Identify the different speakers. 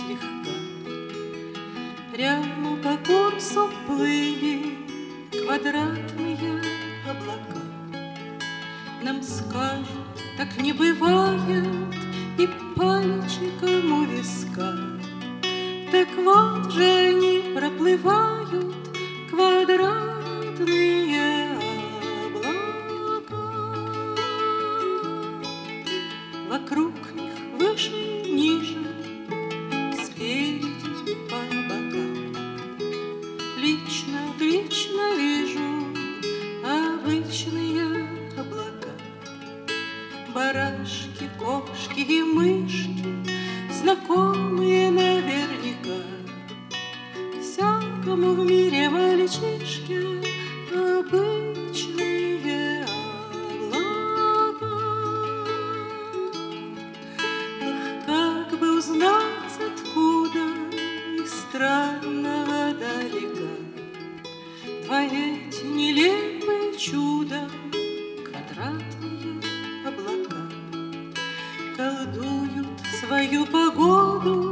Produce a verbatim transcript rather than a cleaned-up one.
Speaker 1: слегка. Прямо по курсу плыли квадратные облака. Нам скажут, так не бывает, и пальчиком у виска. Так вот же они проплывают, квадратные облака. Вокруг них выше, ниже, спереди по бокам. Лично, отлично вижу обычные облака. Барашки, кошки и мышки, знакомые наверняка. Всякому в мире мальчишке обычные облака. Ах, как бы узнать, откуда из странного далека твои эти нелепые чудо, квадратные облака колдуют свою погоду